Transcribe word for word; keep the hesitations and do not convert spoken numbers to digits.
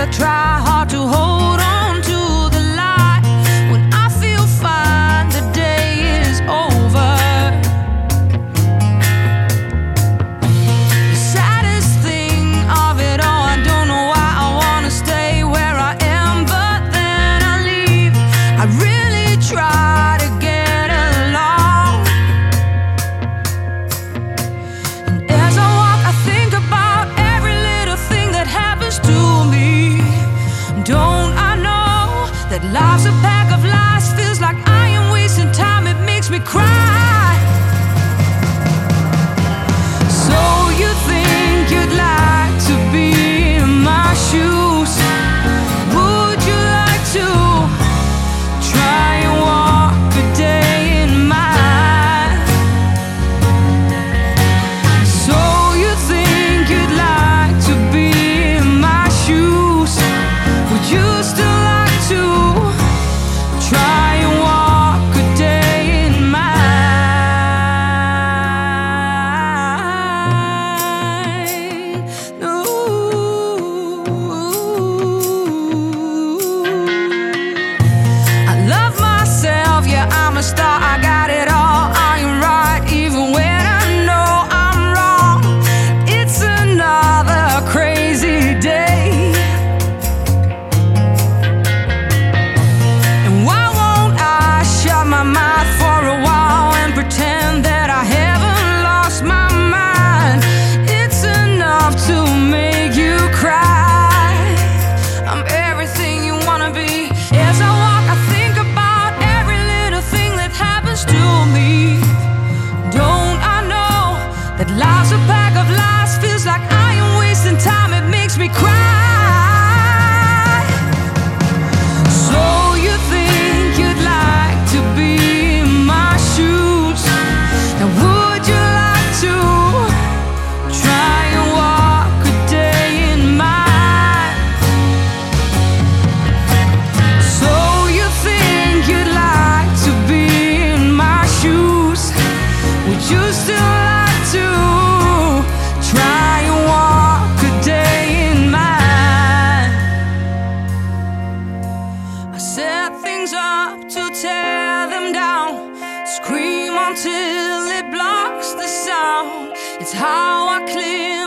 I try hard to hold on to the light. When I feel fine, the day is over. The saddest thing of it all, I don't know why I wanna stay where I am, but then I leave. I really try to get along, and as I walk I think about every little thing that happens to me. Don't I know that life's a pack of lies? Feels like I am wasting time, it makes me cry. So you think you'd like to be in my shoes? Would you like to try and walk a day in mine? So you think you'd like to be in my shoes? Would you still like to try and walk a day in mine? No. I love myself, yeah, I'm a star, I got it all. I am right even when I know I'm wrong. It's another crazy day, and why won't I shut my mouth for a while and pretend that I haven't lost my mind? It's enough to make you cry. I'm everything you wanna be. As I walk I think about every little thing that happens to me. Don't I know that life's a pack of lies? Feels like I am wasting time, it makes me cry. So you think you'd like to be in my shoes? Now would you like to try and walk a day in mine? So you think you'd like to be in my shoes? Would you still like to try and walk a day in mine? I set things up to tear them down, scream until it blocks the sound. It's how I clear